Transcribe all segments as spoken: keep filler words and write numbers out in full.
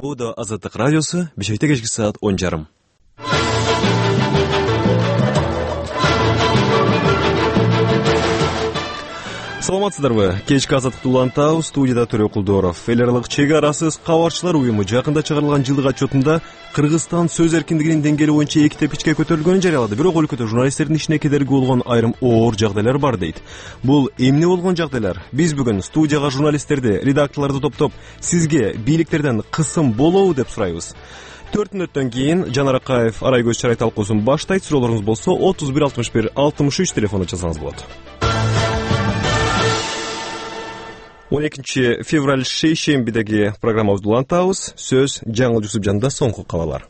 Бу да Азаттык радиосу, бешекте кечки саат он жарым. Саламатсыздарбы? Кечки Азаттыкты улантабыз, студияда Төрө Кулдоров. Эл аралык чек арасыз кабарчылар уюму жакында чыгарылган жылдык отчетунда Кыргызстан сөз эркиндигинин деңгээли боюнча эки тепкичке көтөрүлгөнүн жарыялады. Бирок өлкөдө журналисттердин ишине кедерги болгон айрым оор жагдайлар бар дейт. Бул эмне болгон жагдайлар? Биз бүгүн студияга журналисттерди, редакторлорду топтоп, сизге бийликтерден кысым болобу деп сурайбыз. төрт мүнөттөн кийин Жанар Акаев Арайкөз чарай талкуусун баштайт. Суроолоруңуз болсо отуз бир алтымыш бир алтымыш үч телефону жазсаңыз болот. он экинчи февраль шейшембидеги программабызды улантабыз. Сөз Жаңыл Жусупжанда соңку кабарлар.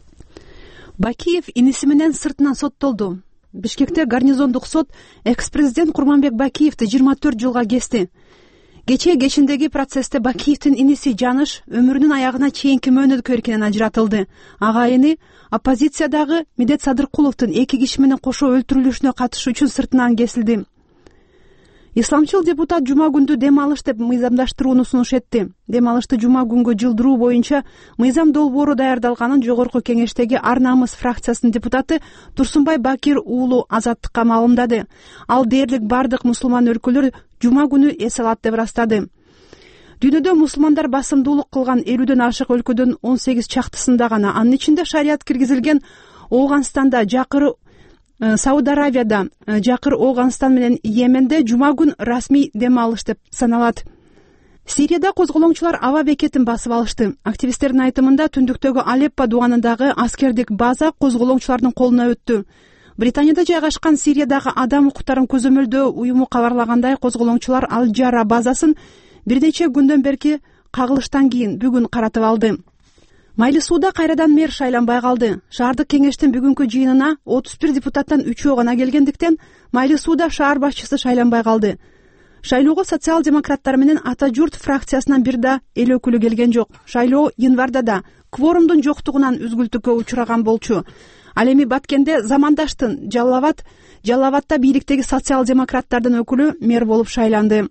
Бакиев иниси менен сыртынан соттолду. Бишкекте гарнизондук сот экс-президент Курманбек Бакиевди жыйырма төрт жылга кести. Кечээ кечиндеги процессте Бакиевдин иниси Жаныш өмүрүнүн аягына чейинки мөөнөткө эркинен ажыратылды. Агайыны оппозициядагы Медет Садыркуловдун эки киши менен кошо өлтүрүлүшүнө катышуу үчүн сыртынан кесилди. Исламчыл депутат жума күндү дем алыш деп мыйзамдаштырууну сунуш этти. Дем алышты жума күнгө жылдыруу боюнча мыйзам долбоору даярдалганын Жогорку Кеңештеги Ар намыс фракциясынын депутаты Турсунбай Бакир уулу Азаттыкка маалымдады. Ал дээрлик бардык мусулман өлкөлөр жума күнү эс алат деп ырастады. Дүйнөдө мусулмандар басымдуулук кылган элүүдөн ашык өлкөдөн он сегиз чактысында гана, анын ичинде шарият киргизилген Ооганстанда, жакыры Сауд Аравияда, жакыр Ооганстан менен Йеменде жума күн расмий дем алыш деп саналат. Сирияда козголоңчулар аба бекетин басып алышты. Активисттердин айтымында түндүктөгү Алеппо дубанындагы аскердик база козголоңчулардын колуна өттү. Британияда жайгашкан Сириядагы адам укуктарын көзөмөлдөө уюму кабарлагандай, козголоңчулар Ал-Жара базасын бир нече күндөн берки кагылыштан кийин бүгүн каратып алды. Майли сууда кайрадан мэр шайланбай калды. Шаардык кеңештин бүгүнкү жыйынына отуз бир депутаттан үчөө гана келгендиктен Майли сууда шаар башчысы шайланбай калды. Шайлоого социал-демократтар менен Ата журт фракциясынан бир да эл өкүлү келген жок. Шайлоо январда да кворумдун жоктугунан үзгүлтүккө учураган болчу. Ал эми Баткенде замандаштын Жалалабад, Жалалабадда бийликтеги социал-демократтардын өкүлү мэр болуп шайланды.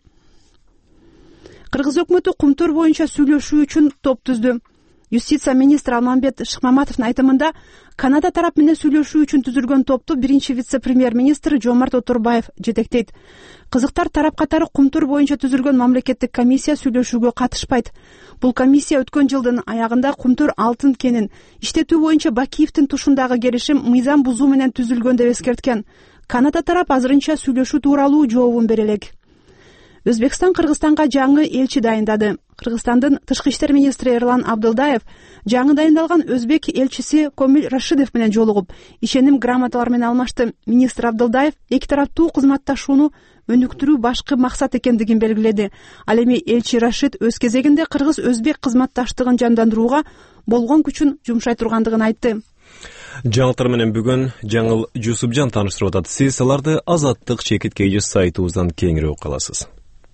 Кыргыз өкмөтү Кумтөр боюнча сүйлөшүү үчүн топ түздү. Юстиция министри Алмамбет Шыкмаматовдун айтымында, Канада тарап менен сүйлөшүү үчүн түзүлгөн топту биринчи вице-премьер-министр Жомарт Отурбаев жетектейт. Кызыктар, тарап катары Кумтөр боюнча түзүлгөн мамлекеттик комиссия сүйлөшүүгө катышпайт. Бул комиссия өткөн жылдын аягында Кумтөр алтын кенин иштетүү боюнча Бакиевдин тушундагы келишим мыйзам бузуу менен түзүлгөн деп эскерткен. Канада тарап азырынча сүйлөшүү тууралуу жообун бере элек. Өзбекстан Кыргызстанга жаңы элчи дайындады. Кыргызстандын тышкы иштер министри Эрлан Абдылдаев жаңы дайындалган өзбек элчиси Комил Рашидов менен жолугуп, ишеним грамоталар менен алмашты. Министр Абдылдаев эки тараптуу кызматташууну өнүктүрүү башкы максат экендигин белгиледи. Ал эми элчи Рашид өз кезегинде кыргыз-өзбек кызматташтыгын жандандырууга болгон күчүн жумшай тургандыгын айтты. Жаңылтар менен бүгүн Жаңыл Жусупжан тааныштырып атат. Сиз аларды Азаттык чекит кейжи сайтыбыздан кеңири окуй аласыз.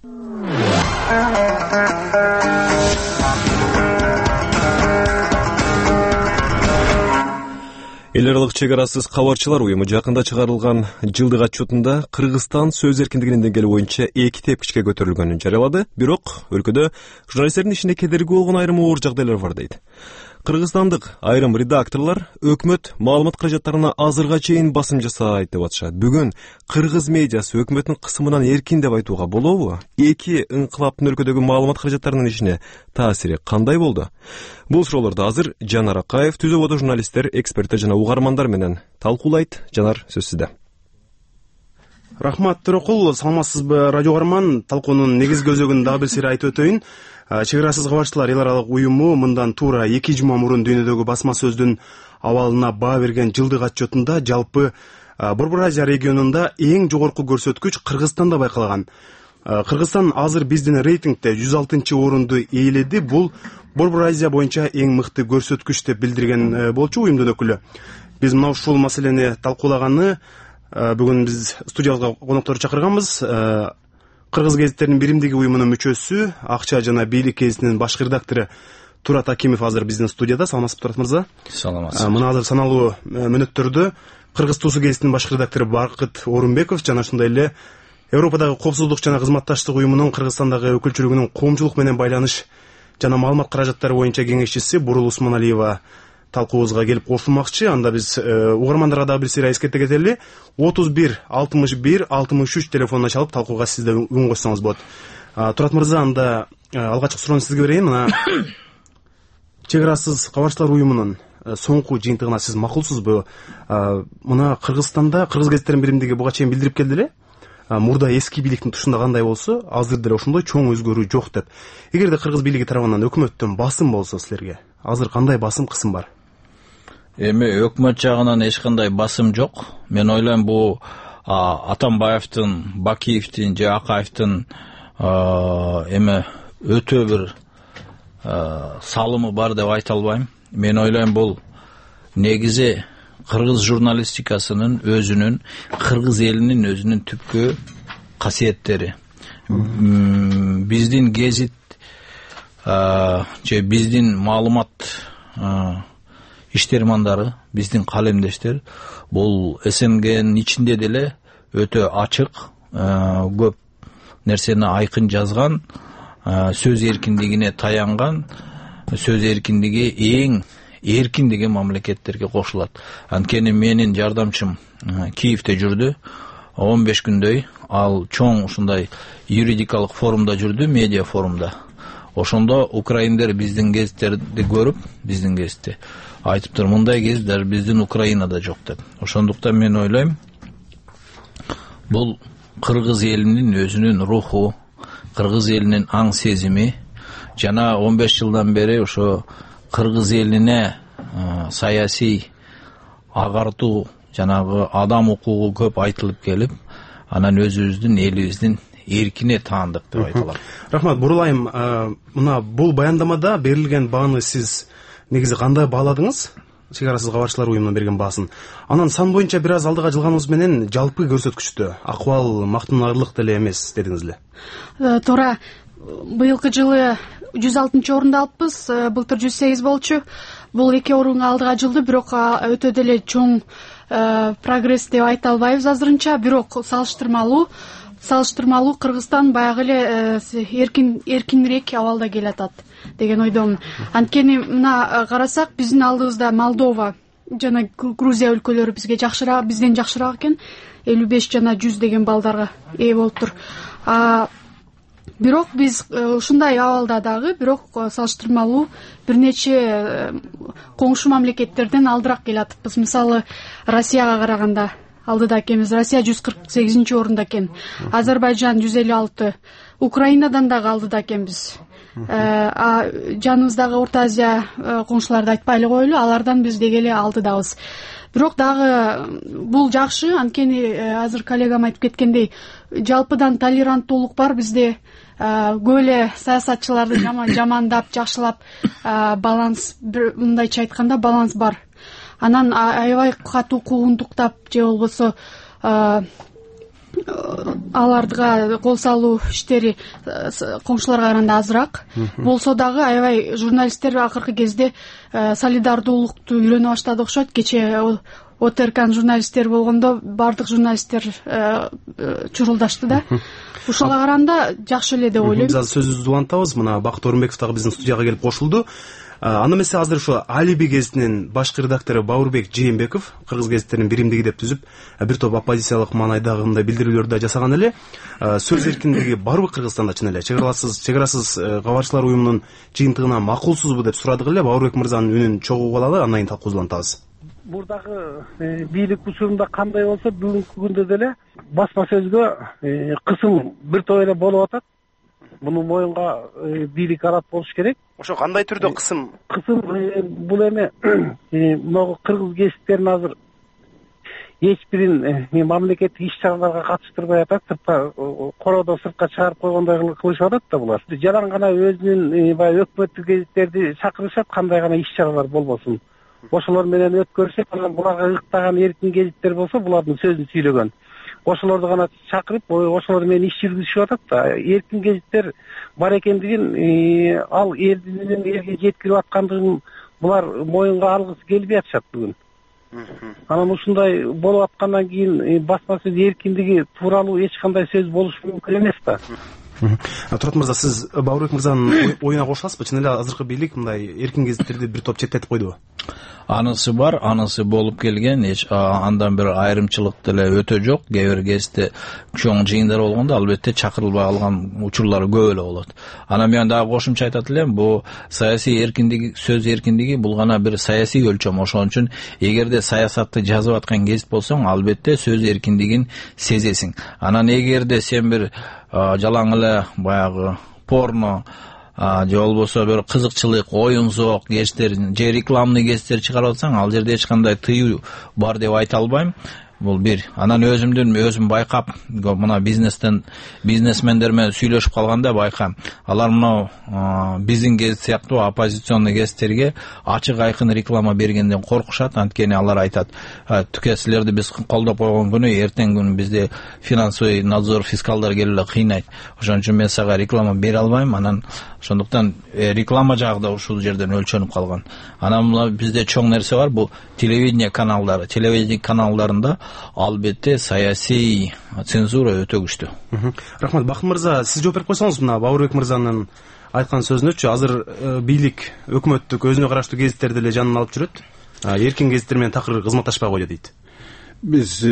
Эл аралык чек арасыз кабарчылар уюму жакында чыгарылган жылдык отчетунда Кыргызстан сөз эркиндигинин деңгээли боюнча эки тепкичке көтөрүлгөнүн жарыялады. Бирок өлкөдө журналисттердин ишине кедерги болгон айрым оор жагдайлар бар дейт. Кыргызстандык айрым редакторлор өкмөт маалымат каражаттарына азырга чейин басым жасайт деп атышат. Бүгүн кыргыз медиасы өкмөттүн кысымынан эркин деп айтууга болобу? Эки ыңкылаптын өлкөдөгү маалымат каражаттарынын ишине таасири кандай болду? Бул суроолорду азыр Жанар Акаев түзөбодо журналисттер, эксперттер жана угармандар менен талкуулайт. Жанар, сөз сизде. Рахмат, Төрөкул. Саламатсызбы, радио угарман? Талкуунун негизги өзөгүн дагы бир сыйра айтып өтөйүн. Чек арасыз кабарчылар эл аралык уюму мындан туура эки жума мурун дүйнөдөгү басма сөздүн абалына баа берген жылдык отчетунда жалпы Борбор Азия регионунда эң жогорку көрсөткүч Кыргызстанда байкалган. Кыргызстан азыр биздин рейтингде жүз алтынчы орунду ээледи. Бул Борбор Азия боюнча эң мыкты көрсөткүч деп билдирген болчу уюмдун өкүлү. Биз мына ушул маселени талкуулаганы бүгүн биз студиябызга конокторду чакырганбыз. Кыргыз гезиттеринин биримдиги уюмунун мүчөсү, акча жана бийлик гезитинин башкы редактору Турат Акимов азыр биздин студияда. Саламатсызбы, Турат мырза? Саламатсыз. Мына азыр саналуу мүнөттөрдө Кыргыз туусу гезитинин башкы редактору Баркыт Орунбеков жана ошондой эле Европадагы коопсуздук жана кызматташтык уюмунун Кыргызстандагы өкүлчүлүгүнүн коомчулук менен байланыш жана маалымат каражаттары боюнча кеңешчиси Бурул Усмоналиева талкуубузга келип кошулмакчы. Анда биз угармандарга дагы бир сыйра эскерте кетели. отуз бир алтымыш бир алтымыш үч телефонуна чалып талкууга сиз да үн кошсоңуз болот. Турат мырза, анда алгачкы суроону сизге берейин. Мына чек арасыз кабарчылар уюмунун соңку жыйынтыгына сиз макулсузбу? Мына Кыргызстанда кыргыз гезиттеринин биримдиги буга чейин билдирип келди эле. Мурда эски бийликтин тушунда кандай болсо, азыр деле ошондой чоң өзгөрүү жок деп. Эгерде кыргыз бийлиги тарабынан өкмөттөн басым болсо силерге, азыр кандай басым кысым бар? Эми өкмөт жагынан эч кандай басым жок. Мен ойлойм бул Атамбаевдин, Бакиевдин же Акаевдин эми өтө бир салымы бар деп айта албайм. Мен ойлойм бул негизи кыргыз журналистикасынын өзүнүн, кыргыз элинин өзүнүн түпкү касиеттери. Биздин гезит же биздин маалымат иштермандары, биздин калемдештер бул СНГнин ичинде деле өтө ачык, көп нерсени айкын жазган, сөз эркиндигине таянган, сөз эркиндиги эң эркин деген мамлекеттерге кошулат. Анткени менин жардамчым Киевде жүрдү он беш күндөй. Ал чоң ушундай юридикалык форумда жүрдү, медиа форумда. Ошондо украиндер биздин гезиттерди көрүп, биздин гезитти айтыптыр, мындай гезиттер биздин Украинада жок деп. Ошондуктан мен ойлойм, бул кыргыз элинин өзүнүн руху, кыргыз элинин аң сезими, жана он беш жылдан бери ошо кыргыз элине саясий агартуу, жанагы адам укугу көп айтылып келип, анан өзүбүздүн элибиздин эркине таандык деп айтылат. Рахмат. Бурулайым, мына бул баяндамада берилген бааны сиз негизи кандай бааладыңыз? Чек арасыз кабарчылар уюмунун берген баасын. Анан сан боюнча бир аз алдыга жылганыбыз менен жалпы көрсөткүчтө акыбал мактанаарлык деле эмес дедиңиз эле. Туура. Быйылкы жылы жүз алтынчы орунду алыппыз, былтыр жүз сегиз болчу. Бул эки орунга алдыга жылды, бирок өтө деле чоң прогресс деп айта албайбыз азырынча, бирок салыштырмалуу салыштырмалуу Кыргызстан баягы эле эркин эркинирээк абалда келатат деген ойдомун. Анткени мына карасак, биздин алдыбызда Молдова жана Грузия өлкөлөрү бизге жакшыраак, бизден жакшыраак экен. элүү беш жана жүз деген балдарга ээ болуптур. Бирок биз ушундай абалда дагы, бирок салыштырмалуу бир нече коңшу мамлекеттерден алдыраак келатпыз. Мисалы, Россияга караганда алдыда экенбиз. Россия жүз кырк сегизинчи орунда экен. Азербайжан жүз элүү алты. Украинадан дагы алдыда экенбиз. А жаныбыздагы Орто Азия коңшуларды айтпай эле коелу, алардан биз деги эле алдыдабыз. Бирок дагы бул жакшы, анткени азыр коллегам айтып кеткендей, жалпыдан толеранттуулук бар бизде. Көп эле саясатчыларды жамандап, жакшылап, баланс, мындайча айтканда баланс бар. Анан аябай катуу куугунтуктап же болбосо аларга кол салуу иштери коңшуларга караганда азыраак болсо дагы, аябай журналисттер акыркы кезде солидардуулукту үйрөнө баштады окшойт. Кече ОТРКнын журналисттери болгондо бардык журналисттер чурулдашты да. Ушуга караганда жакшы эле деп ойлойм. Биз азыр сөзүбүздү улантабыз. Мына Бакыт Орунбеков дагы биздин студияга келип кошулду. Аны эмесе азыр ушу Алиби гезитинин башкы редактору Баурбек Жээнбеков кыргыз гезиттеринин биримдиги деп түзүп, бир топ оппозициялык маанайдагы мындай билдирүүлөрдү да жасаган эле. Сөз эркиндиги барбы Кыргызстанда чын эле? Чек арасыз кабарчылар уюмунун жыйынтыгына макулсузбу деп сурадык эле. Баурбек мырзанын үнүн чогуу алалы, андан кийин талкуубузду улантабыз. Мурдагы бийлик учурунда кандай болсо, бүгүнкү күндө деле басма сөзгө кысым бир топ эле болуп атат. Муну моюнга бийлик арат болуш керек. Ошо кандай түрдө кысым? Кысым бул эми могу кыргыз гезиттерин азыр эч бирин мамлекеттик иш-чараларга катыштырбай атат, сыртка короодо сыртка чыгарып койгондой кылышып атат да булар. Жаран гана өзүнүн баягы өкмөттүк гезиттерди чакырышат, кандай гана иш-чаралар болбосун. Ошолор менен өткөрүшөт, анан буларга ыктаган эркин гезиттер болсо, булардын сөзүн сүйлөгөн. Ошолорду гана чакырып, ошолор менен иш жүргүзүшүп атат да. Эркин гезиттер бар экендигин, ал элди менен элге жеткирип аткандыгын булар моюнга алгысы келбей атышат бүгүн. Анан ушундай болуп аткандан кийин басма сөз эркиндиги тууралуу эч кандай сөз болушу мүмкүн эмес да. Турат мырза, сиз Баурбек мырзанын оюна кошуласызбы? Чын эле азыркы бийлик мындай эркин гезиттерди бир топ четтетип койдубу? Анысы бар, анысы болуп келген, эч андан бир айрымчылык деле өтө жок. Кээ бир кезде чоң жыйындар болгондо албетте чакырылбай калган учурлар көп эле болот. Анан мен дагы кошумча айтат элем, бул саясий эркиндик, сөз эркиндиги бул гана бир саясий өлчөм. Ошон үчүн эгерде саясатты жазып аткан гезит болсоң, албетте сөз эркиндигин сезесиң. Анан эгерде сен бир жалаң эле баягы порно же болбосо бир кызыкчылык, оюн зоок гезиттер же рекламный гезиттер чыгарып атсаң, ал жерде эч кандай тыюу бар деп айта албайм. Бул бир. Анан өзүмдүн өзүм байкап, мына бизнестен бизнесмендер менен сүйлөшүп калганда байкам. Алар мына биздин гезит сыяктуу оппозиционный гезиттерге ачык айкын реклама бергенден коркушат. Анткени алар айтат, түкө силерди биз колдоп койгон күнү эртең күнү бизде финансовый надзор, фискалдар келип эле кыйнайт. Ошон үчүн мен сага реклама бере албайм. Анан ошондуктан реклама жагы да ушул жерден өлчөнүп калган. Анан мына бизде чоң нерсе бар, бул телевидение каналдары. Телевидение каналдарында албетте саясий цензура өтө күчтүү. Рахмат. Бакыт мырза, сиз жооп берип койсоңуз мына Баурбек мырзанын айткан сөзүнөчү. Азыр бийлик, өкмөттүк, өзүнө караштуу гезиттерди эле жанына алып жүрөт. Эркин гезиттер менен такыр кызматташпай койду дейт. Биз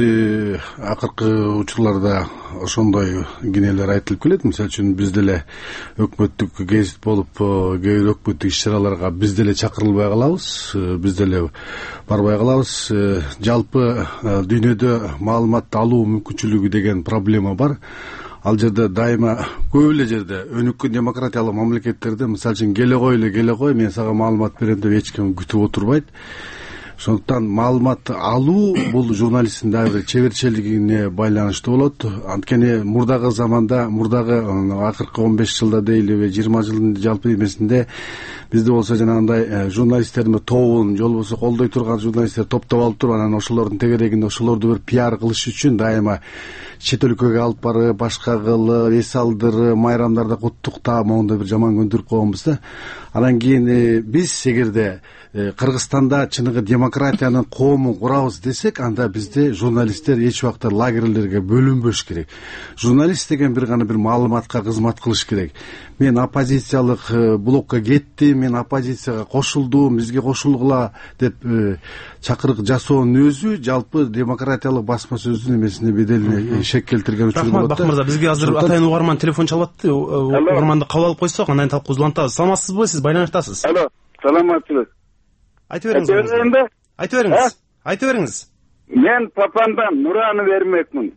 акыркы учурларда ошондой кенелер айтылып келет. Мисалы үчүн биз деле өкмөттүк гезит болуп, кээ бир өкмөттүк иш-чараларга биз деле чакырылбай калабыз, биз деле барбай калабыз. Жалпы дүйнөдө маалымат алуу мүмкүнчүлүгү деген проблема бар. Ал жерде дайыма көп эле жерде өнүккөн демократиялык мамлекеттерде мисалы үчүн келе кой эле келе кой, мен сага маалымат берем деп эч ким күтүп отурбайт. Ошондуктан маалымат алуу бул журналисттин дагы бир чеберчилигине байланыштуу болот. Анткени мурдагы заманда, мурдагы акыркы он беш жылда дейлиби, жыйырма жылдын жалпы эмесинде бизде болсо жанагындай журналисттердин тобун, же болбосо колдой турган журналисттер топтоп алып туруп, анан ошолордун тегерегинде ошолорду бир пиар кылыш үчүн дайыма чет өлкөгө алып барып, башка кылып, эс алдырып, майрамдарда куттуктап, моундай бир жаман көндүрүп койгонбуз да. Анан кийин биз эгерде Кыргызстанда чыныгы демократиянын коомун курабыз десек, анда бизде журналисттер эч убакта лагерлерге бөлүнбөш керек. Журналист деген бир гана бир маалыматка кызмат кылыш керек. Мен оппозициялык блокко кеттим, мен оппозицияга кошулдум, бизге кошулгула деп чакырык жасоонун өзү жалпы демократиялык басма сөздүн эмесине беделине шек келтирген үчүн болот. Бакыт мырза, бизге азыр атайын угарман телефон чалып атты. Угарманды кабыл алып койсок, андан талкуу улантабыз. Саламатсызбы? Сиз байланыштасыз. Алло, саламатсызбы? Айтып бериңиз. Айтып бериңиз. Айтып бериңиз. Мен Папандан Нураны бермекмин.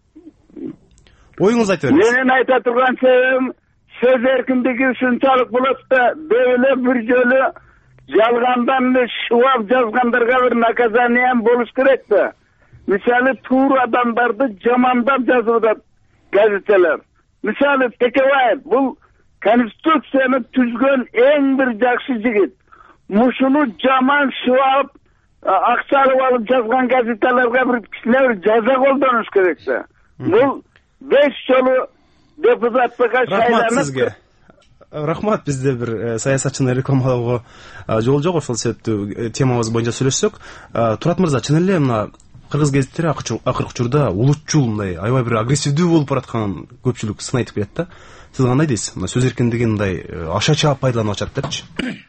Оюңузду айтып бериңиз. Менин айта турган себебим, сөз эркиндиги ушунчалык болот да, дөөлө бир жолу жалгандан шубап жазгандарга бир наказание болуш керек да. Мисалы, туура адамдарды жамандап жазып атат газетелер. Мисалы, Текебаев бул конституцияны түзгөн эң бир жакшы жигит. Мушуну жаман шубап, акча алып алып жазган газеталарга бир кичине бир жаза колдонуш керек да. Бул беш жолу депутаттыкка шайланып. Рахмат сизге. Рахмат, бизде бир саясатчыны рекламалоого жол жок, ошол себептүү темабыз боюнча сүйлөшсөк. Турат мырза, чын эле мына кыргыз гезиттери акыркы учурда улутчул, мындай аябай бир агрессивдүү болуп баратканын көпчүлүк сын айтып келет да. Сиз кандай дейсиз? Мына сөз эркиндигин мындай аша чаап пайдаланып атышат депчи.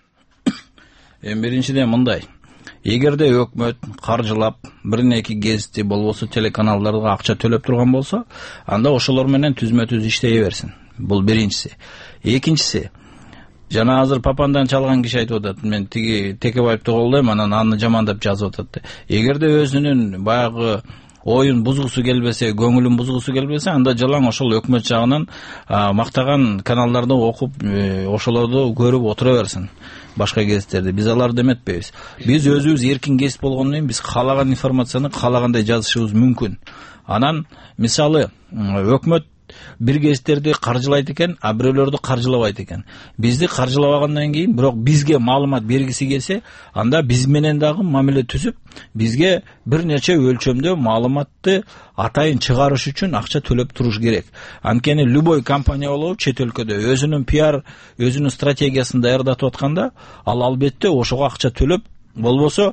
Эң биринчиден мындай, эгерде өкмөт каржылап бир неки гезитти болбосо телеканалдарга акча төлөп турган болсо, анда ошолор менен түзмө-түз иштей берсин. Бул биринчиси. Экинчиси, жана азыр Папандан чалган киши айтып атат, мен тиги Текебаевди колдойм, анан аны жамандап жазып атат. Эгерде өзүнүн баягы оюн бузгусу келбесе, көңүлүн бузгусу келбесе, анда жалаң ошол өкмөт жагынан мактаган каналдарды окуп, ошолорду көрүп отура берсин. Башка гезиттерди биз аларды эметпейбиз. Биз өзүбүз эркин гезит болгондон кийин биз каалаган информацияны каалагандай жазышыбыз мүмкүн. Анан мисалы өкмөт бир гезиттерди каржылайт экен, а бирөөлөрдү каржылабайт экен. Бизди каржылабагандан кийин, бирок бизге маалымат бергиси келсе, анда биз менен дагы мамиле түзүп, бизге бир нече өлчөмдө маалыматты атайын чыгарыш үчүн акча төлөп туруш керек. Анткени любой компания болобу чет өлкөдө өзүнүн пиар, өзүнүн стратегиясын даярдатып атканда, ал албетте ошого акча төлөп, болбосо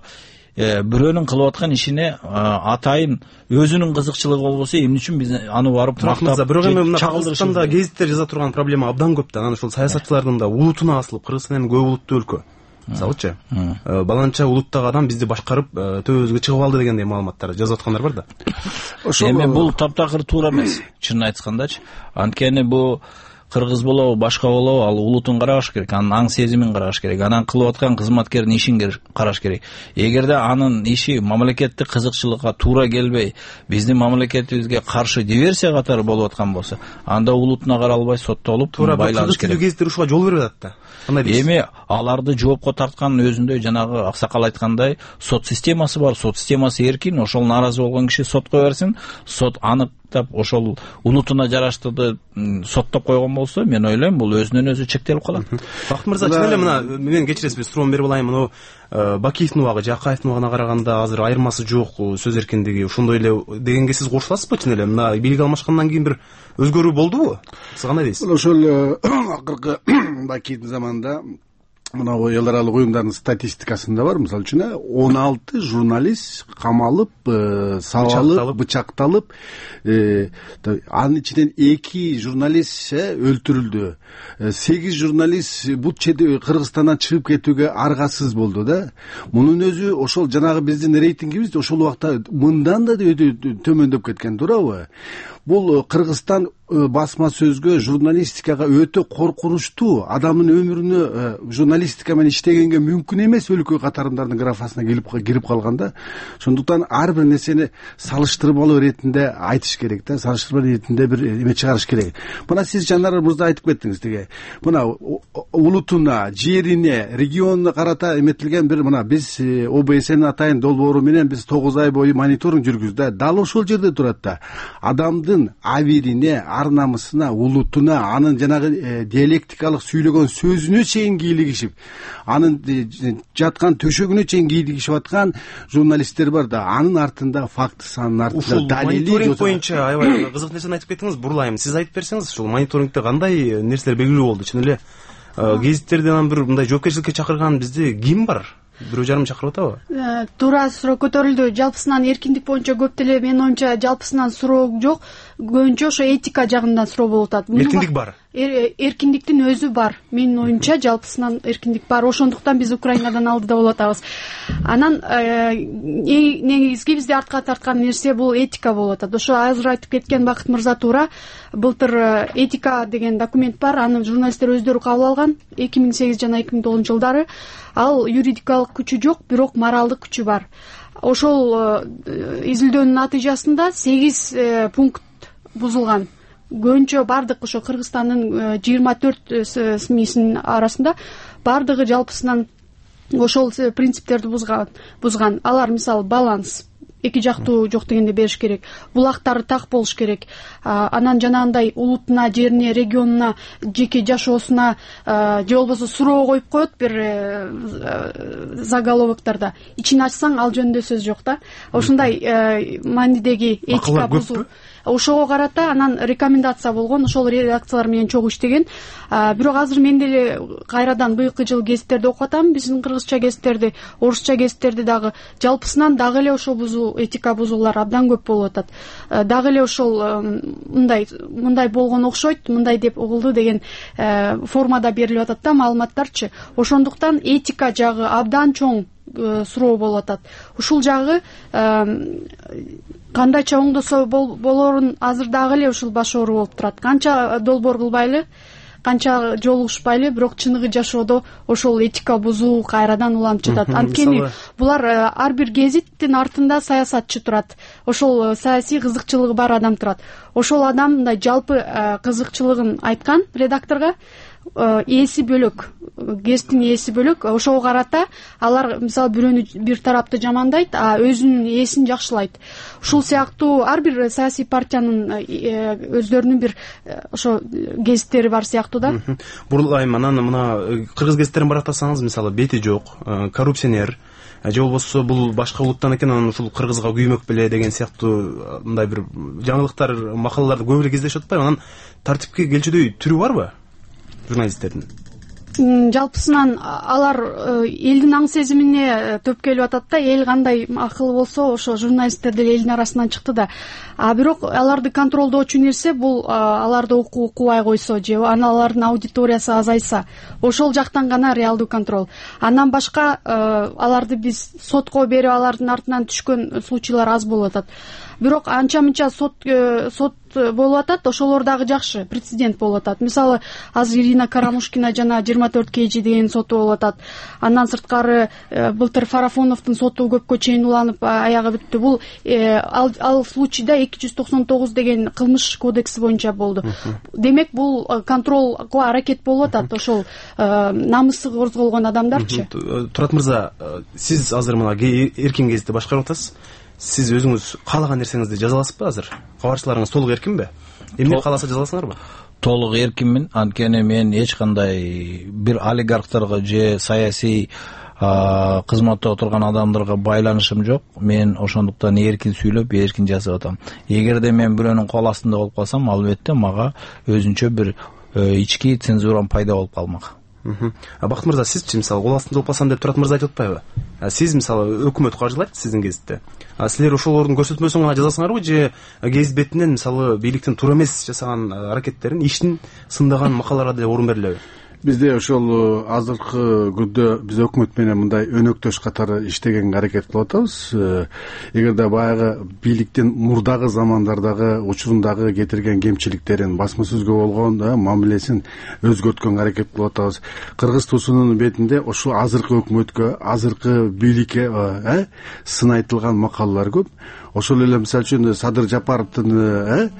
бирөөнүн кылып аткан ишине атайын өзүнүн кызыкчылыгы болбосо эмне үчүн биз аны барып мактап бирок эми мына Кыргызстанда гезиттер жаза турган проблема абдан көп да. Анан ушул саясатчылардын да улутуна асылып, Кыргызстан эми көп улуттуу өлкө. Мисалычы, баланча улуттагы адам бизди башкарып төбөбүзгө чыгып алды дегендей маалыматтар жазып аткандар бар да. Эми бул таптакыр туура эмес, чынын айткандачы. Анткени бул кыргыз болобу, башка болобу, ал улутун караш керек, анын аң сезимин караш керек, анан кылып аткан кызматкердин ишин караш керек. Эгерде анын иши мамлекеттик кызыкчылыкка туура келбей, биздин мамлекетибизге каршы диверсия катары болуп аткан болсо, анда улутуна каралбай соттолуп байланыш керек. Кыргыз гезиттер ушуга жол берип атат да. Эми аларды жоопко тарткандын өзүндө жанагы аксакал айткандай сот системасы бар, сот системасы эркин, ошол нааразы болгон киши сотко берсин, сот аныктап ошол улутуна жараштырды соттоп койгон болсо, мен ойлойм бул өзүнөн өзү чектелип калат. Бакыт мырза, чын эле мына мен кечиресиз, бир суроону берип алайын. Мына Бакиевдин убагы Жакаевдин убагына караганда азыр айырмасы жок, сөз эркиндиги ошондой эле дегенге сиз кошуласызбы? Чын эле мына бийлик алмашкандан кийин бир өзгөрүү болдубу? Сиз кандай дейсиз? Ошол акыркы Бакиевдин заманында мына эл аралык уюмдардын статистикасында бар. Мисалы үчүн он алты журналист камалып, сабалып, бычакталып, анын ичинен эки журналист өлтүрүлдү. сегиз журналист бут чеди Кыргызстандан чыгып кетүүгө аргасыз болду да. Мунун өзү ошол жанагы биздин рейтингибиз ошол убакта мындан да төмөндөп кеткен, туурабы? Бул Кыргызстан басма сөзгө, журналистикага өтө коркунучтуу, адамдын өмүрүнө журналистика менен иштегенге мүмкүн эмес өлкө катарымдардын графасына келип кирип калганда, ошондуктан ар бир нерсени салыштырмалуу иретинде айтыш керек да, салыштырмалуу иретинде бир эме чыгарыш керек. Мына сиз Жанар мырза айтып кеттиңиз тиги. Мына улутуна, жерине, регионуна карата эметилген бир мына биз О Б С Н атайын долбоору менен биз тогуз ай бою мониторинг жүргүздүк. Дал ошол жерде турат да. Адамдын абирине, ар намысына, улутуна, анын жанагы диалектикалык сүйлөгөн сөзүнө чейин кийлигишип, анын жаткан төшөгүнө чейин кийлигишип аткан журналисттер бар да. Анын артында факт, анын артында далили. Мониторинг боюнча аябай кызык нерсени айтып кеттиңиз. Бурулайм, сиз айтып берсеңиз, ушул мониторингде кандай нерселер белгилүү болду? Чын эле гезиттерден бир мындай жоопкерчиликке чакырган бизде ким бар? Бирөө жарым чакырып атабы? Туура суроо көтөрүлдү. Жалпысынан эркиндик боюнча көп деле менин оюмча жалпысынан суроо жок. Көбүнчө ошо этика жагынан суроо болуп атат. Эркиндик бар. Эркиндиктин өзү бар. Менин оюмча жалпысынан эркиндик бар. Ошондуктан биз Украинадан алдыда болуп атабыз. Анан негизги бизди артка тарткан нерсе бул этика болуп атат. Ошо азыр айтып кеткен Бакыт мырза туура. Былтыр этика деген документ бар. Аны журналисттер өздөрү кабыл алган эки миң сегиз жана эки миң тогузунчу жылдары. Ал юридикалык күчү жок, бирок моралдык күчү бар. Ошол изилдөөнүн натыйжасында сегиз пункт бузулган. Көбүнчө бардык ошо Кыргызстандын жыйырма төрт СМИсинин арасында бардыгы жалпысынан ошол принциптерди бузган. Бузган. Алар мисалы баланс, эки жактуу жок дегенде бериш керек. Булактары так болуш керек. Анан жанагындай улутуна, жерине, регионуна, жеке жашоосуна же болбосо суроо коюп коет бир заголовоктарда. Ичин ачсаң ал жөнүндө сөз жок да. Ошондой маанидеги этика бузуу. Ошого карата анан рекомендация болгон, ошол редакциялар менен чогуу иштеген. Бирок азыр мен деле кайрадан быйылкы жылы гезиттерди окуп атам, биздин кыргызча гезиттерди, орусча гезиттерди дагы. Жалпысынан дагы эле ошол бузуу, этика бузуулар абдан көп болуп атат. Дагы эле ошол мындай мындай болгон окшойт, мындай деп угулду деген формада берилип атат да маалыматтарчы. Ошондуктан этика жагы абдан чоң суроо болуп атат. Ушул жагы кандайча оңдосо болорун азыр дагы эле ушул баш оору болуп турат. Канча долбоор кылбайлы, канча жолугушпайлы, бирок чыныгы жашоодо ошол этика бузуу кайрадан уланып жатат. Анткени булар ар бир гезиттин артында саясатчы турат. Ошол саясий кызыкчылыгы бар адам турат. Ошол адам мындай жалпы кызыкчылыгын айткан редакторго ээси бөлөк, гезиттин ээси бөлөк. Ошого карата алар мисалы бирөөнү бир тарапты жамандайт, а өзүнүн ээсин жакшылайт. Ушул сыяктуу ар бир саясий партиянын өздөрүнүн бир ошо гезиттери бар сыяктуу да. Бурулайм, анан мына кыргыз гезиттерин барактасаңыз, мисалы бети жок, коррупционер, же болбосо бул башка улуттан экен, анан ушул кыргызга күймөк беле деген сыяктуу мындай бир жаңылыктар, макалаларды көп эле кездешип атпайбы? Анан тартипке келчүдөй түрү барбы журналисттердин? жалпысынан алар элдин аң сезимине төп келип атат да, эл кандай акылы болсо ошо журналисттер деле элдин арасынан чыкты да. А бирок аларды контролдоочу нерсе бул аларды окубай койсо же алардын аудиториясы азайса, ошол жактан гана реалдуу контроль. Андан башка аларды биз сотко берип алардын артынан түшкөн случайлар аз болуп атат. Бирок анча-мынча сот сот болуп атат, ошолор дагы жакшы, прецедент болуп атат. Мисалы, азыр Ирина Карамушкина жана жыйырма төрт кж деген соту болуп атат. Андан сырткары былтыр Фарафоновдун соту көпкө чейин уланып аягы бүттү. Бул ал, ал случайда эки жүз токсон тогуз деген кылмыш кодекси боюнча болду. Демек, бул контролго аракет болуп атат, ошол намысы корголгон адамдарчы. Турат мырза, сиз азыр мына эркин гезитти башкарып атасыз. Сиз өзүңүз каалаган нерсеңизди жаза аласызбы азыр? Кабарчыларыңыз толук эркинби? Эмне кааласа жаза аласыңарбы? Толук эркинмин, анткени мен эч кандай бир олигархтарга же саясий кызматта отурган адамдарга байланышым жок. Мен ошондуктан эркин сүйлөп, эркин жазып атам. Эгерде мен бирөөнүн кол астында болуп калсам, албетте мага өзүнчө бир ички цензурам пайда болуп калмак. Бакыт мырза, сизчи мисалы кол астында болуп калсам деп Турат мырза айтып атпайбы? Сиз мисалы өкмөт каржылайт сиздин гезитти. Силер ошолордун көрсөтмөсүн гана жазасыңарбы же гезит бетинен мисалы бийликтин туура эмес жасаган аракеттерин, иштин сындаган макалаларга деле орун берилеби? Бизде ошол азыркы күндө биз өкмөт менен мындай өнөктөш катары иштегенге аракет кылып атабыз. Эгерде баягы бийликтин мурдагы замандардагы учурундагы кетирген кемчиликтерин, басма сөзгө болгон мамилесин өзгөрткөнгө аракет кылып атабыз. Кыргыз туусунун бетинде ошол азыркы өкмөткө, азыркы бийликке э сын айтылган макалалар көп. Ошол эле мисалы үчүн Садыр Жапаровдун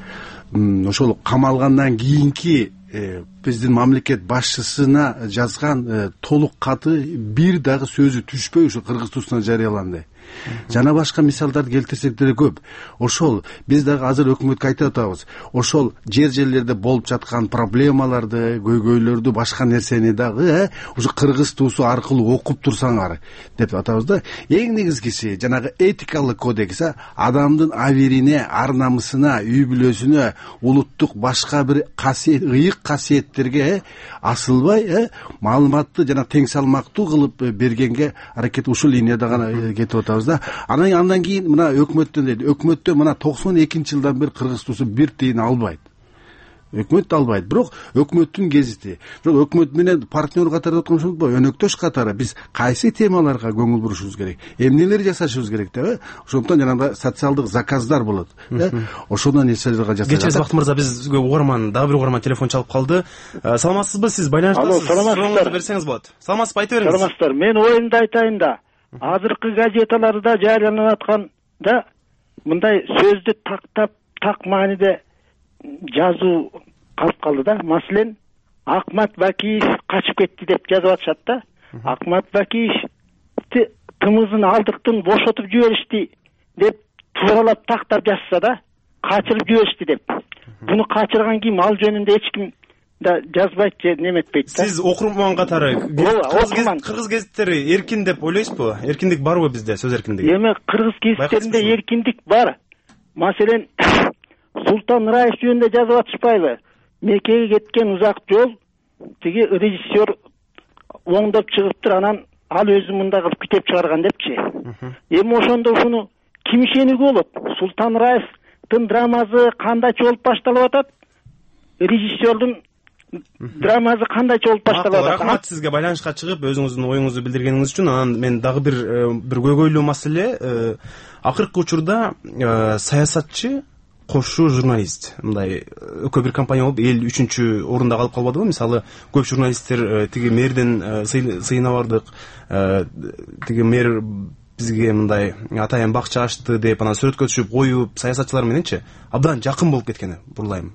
ошол камалгандан кийинки биздин мамлекет башчысына жазган толук каты бир дагы сөзү түшпөй ошо Кыргыз туусуна жарыяланды. Жана башка мисалдарды келтирсек деле көп. Ошол биз дагы азыр өкмөткө айтып атабыз. Ошол жер жерлерде болуп жаткан проблемаларды, көйгөйлөрдү, башка нерсени дагы ошо Кыргыз туусу аркылуу окуп турсаңар деп атабыз да. Эң негизгиси жанагы этикалык кодекс адамдын абирине, ар намысына, үй бүлөсүнө, улуттук башка бир касиет, ыйык касиеттерге асылбай, маалыматты жана тең салмактуу кылып бергенге аракет ушул линияда гана кетип атабыз. Анан андан кийин мына өкмөттөн дейт. Өкмөттөн мына токсон экинчи жылдан бери Кыргыз туусу бир тыйын албайт. Өкмөт албайт. Бирок өкмөттүн гезити, бирок өкмөт менен партнер катары отурушубуз бо, өнөктөш катары биз кайсы темаларга көңүл бурушубуз керек, эмнелер жасашыбыз керек деп, ошондон жанагы социалдык заказдар болот. Ошондон нерселерге жасалат. Кечээ Бакыт мырза, бизге угарман, дагы бир угарман телефон чалып калды. Саламатсызбы, сиз байланыштасыз? Саламатсыздар. Берсеңиз болот. Саламатсызбы, айта бериңиз. Саламатсыздар. Мен оюмду айтайын да. Азыркы газеталарда жарыяланып атканда мындай сөздү тактап, так мааниде жазуу калып калды да. Маселен, Акмат Бакиев качып кетти деп жазып атышат да. Акмат Бакиев тымызын алдыктын бошотуп жиберишти деп тууралап тактап жазса да, качырып жиберишти деп. Буну качырган ким, ал жөнүндө эч ким да жазбайт же неметпейт да. Сиз окурман катары Кыргыз гезиттери эркин деп ойлойсузбу? Эркиндик барбы бизде, сөз эркиндиги? Эми Кыргыз гезиттеринде эркиндик бар. Маселен, Султан Раев жөнүндө жазып атышпайбы? Меккеге кеткен узак жол, тиги режиссер оңдоп чыгыптыр, анан ал өзү мында кылып китеп чыгарган депчи. Эми ошондо ушуну ким ишенүүгө болот? Султан Раевдин драмасы кандайча болуп башталып атат? Режиссердун драмасы кандайча болуп башталып атат? Рахмат сизге байланышка чыгып өзүңүздүн оюңузду билдиргениңиз үчүн. Анан мен дагы бир бир көйгөйлүү маселе, акыркы учурда саясатчы кошу журналист мындай өкө бир компания болуп эл үчүнчү орунда калып калбадыбы? Мисалы, көп журналисттер тиги мэрден сыйына бардык, тиги мэр бизге мындай атайын бакча ачты деп анан сүрөткө түшүп коюп, саясатчылар мененчи абдан жакын болуп кеткени бурлайм.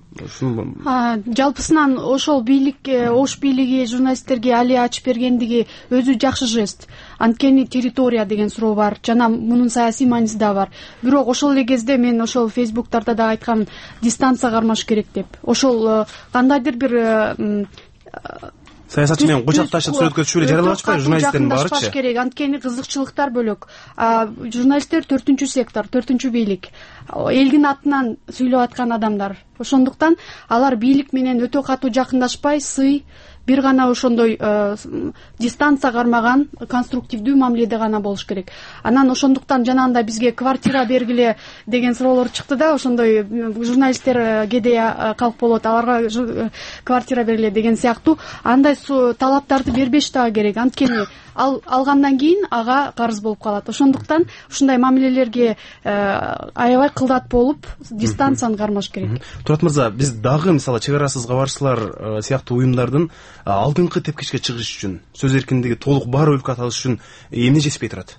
Жалпысынан ошол бийлик, ош бийлиги журналисттерге али ачып бергендиги өзү жакшы жест. Анткени территория деген суроо бар, жана мунун саясий мааниси да бар. Бирок ошол эле кезде мен ошол фейсбуктарда да айткам, дистанция кармаш керек деп. Ошол кандайдыр бир саясатчы менен кучакташып сүрөткө түшүп эле жарыялап атышпайбы журналисттердин баарычы? Керек, анткени кызыкчылыктар бөлөк. Журналисттер төртүнчү сектор, төртүнчү бийлик. Элдин атынан сүйлөп аткан адамдар. Ошондуктан алар бийлик менен өтө катуу жакындашпай, сый бир гана ошондой дистанция кармаган конструктивдүү мамиледе гана болуш керек. Анан ошондуктан жанагындай бизге квартира бергиле деген суроолор чыкты да, ошондой журналисттер кээде калп болот, аларга квартира бергиле деген сыяктуу андай талаптарды бербеш дагы керек. Анткени ал алгандан кийин ага карыз болуп калат. Ошондуктан ушундай мамилелерге аябай кылдат болуп, дистанцияны кармаш керек. Турат мырза, биз дагы мисалы чек арасыз кабарчылар сыяктуу уюмдардын алдыңкы тепкичке чыгыш үчүн, сөз эркиндиги толук бар өлкө аталыш үчүн эмне жетишпей турат?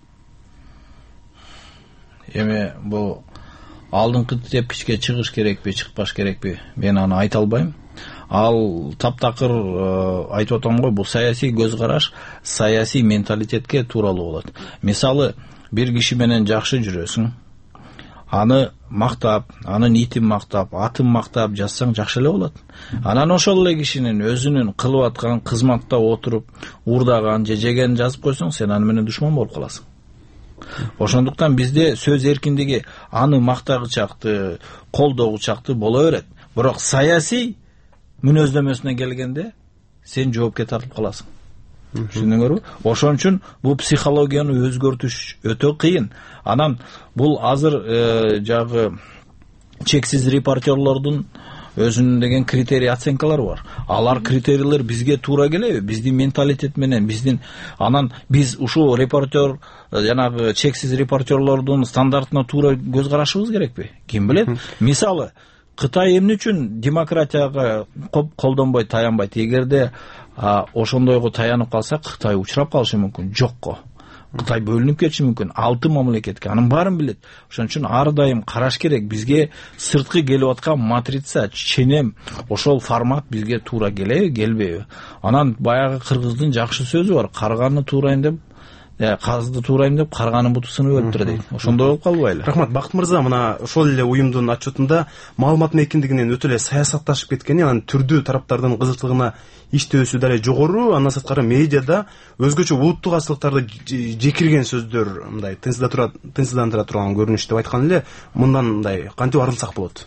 Эми бул алдыңкы тепкичке чыгыш керекпи, чыкпаш керекпи, мен аны айта албайм. Ал таптакыр айтып атам го, бул саясий көз караш, саясий менталитетке тууралуу болот. Мисалы, бир киши менен жакшы жүрөсүң, аны мактап, анын итин мактап, атын мактап жазсаң жакшы эле болот. Анан ошол эле кишинин өзүнүн кылып аткан кызматта отуруп уурдаган же жегенин жазып койсоң, сен аны менен душман болуп каласың. Ошондуктан бизде сөз эркиндиги аны мактагычакты, колдогучакты боло берет. Бирок саясий мүнөздөмөсүнө келгенде сен жоопке тартып каласың. Түшүндүңөрбү? Ошон үчүн бул психологияны өзгөртүш өтө кыйын. Анан бул азыр жагы чексиз репортерлордун өзүнүн деген критерий, оценкалары бар. Алар критерийлер бизге туура келеби? Биздин менталитет менен, биздин анан биз ушул репортер, жанагы чексиз репортерлордун стандартына туура көз карашыбыз керекпи? Ким билет? Мисалы, Кытай эмне үчүн демократияга колдонбой, таянбайт? Эгерде ошондойго таянып калса, Кытай учурап калышы мүмкүн. Жокко. Кытай бөлүнүп кетиши мүмкүн. Алты мамлекетке. Анын баарын билет. Ошон үчүн ар дайым караш керек. Бизге сырткы келип аткан матрица, ченем, ошол формат бизге туура келеби, келбейби? Анан баягы кыргыздын жакшы сөзү бар. Карганы туурайын деп, казды туурайын деп, карганын буту сынып өлтүрө дейт. Ошондой болуп калбайлы. Рахмат. Бакыт мырза, мына ошол эле уюмдун отчетунда маалымат эркиндигинен өтө эле саясатташып кеткени, анан түрдүү тараптардын кызыкчылыгына иштөөсү да эле жогору, андан сырткары медиада өзгөчө улуттук азчылыктарды жекирген сөздөр мындай тынчсыздандыра турган көрүнүш деп айткан эле, мындан мындай кантип арылсак болот?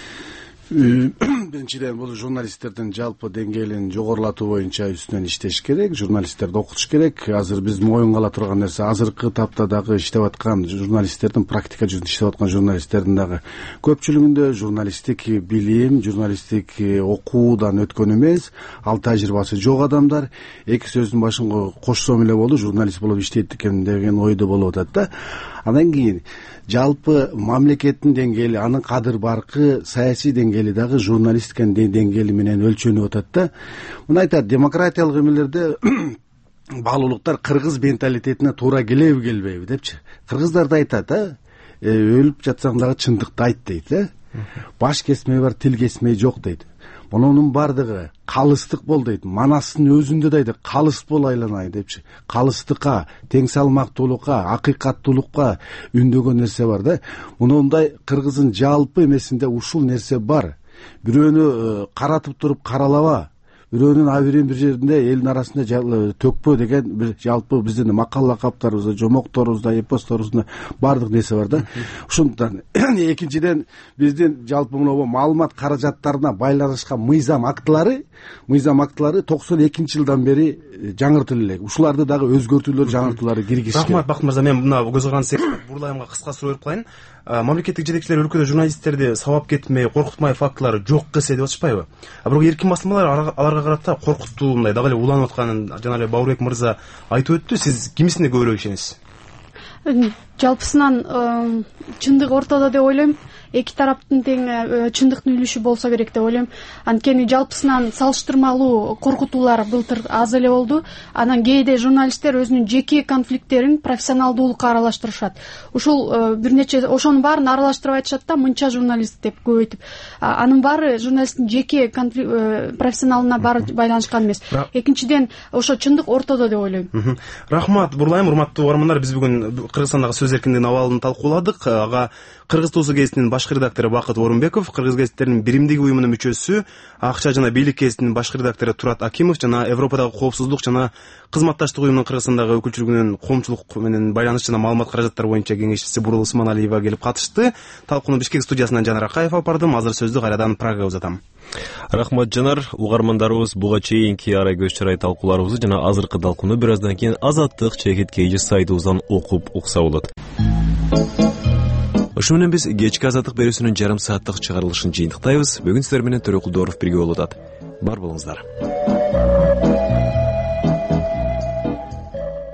Биринчиден, бул журналисттердин жалпы деңгээлин жогорулатуу боюнча үстүнөн иштеш керек, журналисттерди окутуш керек. Азыр биз моюнга ала турган нерсе, азыркы тапта дагы иштеп аткан журналисттердин, практика жүзүндө иштеп аткан журналисттердин дагы көпчүлүгүндө журналисттик билим, журналисттик окуудан өткөн эмес, ал тажрыйбасы жок адамдар. Эки сөздүн башын кошсом эле болду, журналист болуп иштейт экен деген ойдо болуп атат да. Андан кийин жалпы мамлекеттин деңгээли, анын кадыр баркы саясий деңгээли дагы журналисттиканын деңгээли менен өлчөнүп атат да. Мына айтат, демократиялык эмелерде баалуулуктар кыргыз менталитетине туура келеби, келбейби депчи. Кыргыздар да айтат, а, өлүп жатсаң дагы чындыкты айт дейт, э? Баш кесмей бар, тил кесмей жок дейт. Мунун бардыгы калыстык бол дейт. Манастын өзүндө да айтат, калыс бол айланай депчи. Калыстыкка, тең салмактуулукка, акыйкаттуулукка үндөгөн нерсе бар да. Мунундай кыргыздын жалпы эмесинде ушул нерсе бар. Бирөөнү каратып туруп каралаба, бирөөнүн абирин бир жеринде элдин арасында төкпө деген бир жалпы биздин макал лакаптарыбызда, жомокторубузда, эпосторубузда бардык нерсе бар да. Ушундан экинчиден биздин жалпы мына маалымат каражаттарына байланышкан мыйзам актылары, мыйзам актылары токсон экинчи жылдан бери жаңыртылып элек. Ушуларды дагы өзгөртүүлөр, жаңыртуулары киргизиш керек. Рахмат, Бакыт мырза, мен мына көз караган Бурлайымга кыска суроо берип коеюн. Мамлекеттик жетекчилер өлкөдө журналисттерди сабап кетмей, коркутмай фактылары жок кылса деп атышпайбы? Бирок эркин басмалар аларга карата коркутуу, мындай дагы эле уланып атканын жана эле Баурбек мырза айтып өттү. Сиз кимисине көбүрөөк ишенесиз? Жалпысынан чындык ортодо деп ойлойм. Эки тараптын тең чындыктын үлүшү болсо керек деп ойлойм. Анткени жалпысынан салыштырмалуу коркутуулар былтыр аз эле болду. Анан кээде журналисттер өзүнүн жеке конфликттерин профессионалдуулукка аралаштырышат. Ушул бир нече ошонун баарын аралаштырып айтышат да, мынча журналист деп көбөйтүп. Анын баары журналисттин жеке профессионалына баары байланышкан эмес. Экинчиден, ошо чындык ортодо деп ойлойм. Рахмат, Бурлайым. Урматтуу угармандар, биз бүгүн Кыргызстандагы сөз эркиндигинин абалын талкууладык. Ага Кыргыз Туусу гезитинин башкы редактору Бакыт Орунбеков, Кыргыз гезиттеринин биримдиги уюмунун мүчөсү, Акча жана бийлик гезитинин башкы редактору Турат Акимов жана Европадагы коопсуздук жана кызматташтык уюмунун Кыргызстандагы өкүлчүлүгүнүн коомчулук менен байланыш жана маалымат каражаттары боюнча кеңешчиси Бурул Усманалиева келип катышты. Талкууну Бишкек студиясынан Жанар Акаев алып бардым. Азыр сөздү кайрадан Прагага узатам. Рахмат Жанар. Угармандарыбыз буга чейинки арай көз чырай талкууларыбызды жана азыркы талкууну бир аздан кийин Азаттык чекит кейжи сайтыбыздан окуп укса болот. Ошо менен биз кечки Азаттык берүүсүнүн жарым сааттык чыгарылышын жыйынтыктайбыз. Бүгүн сиздер менен Төрөкулдоров бирге болуп атат. Бар болуңуздар.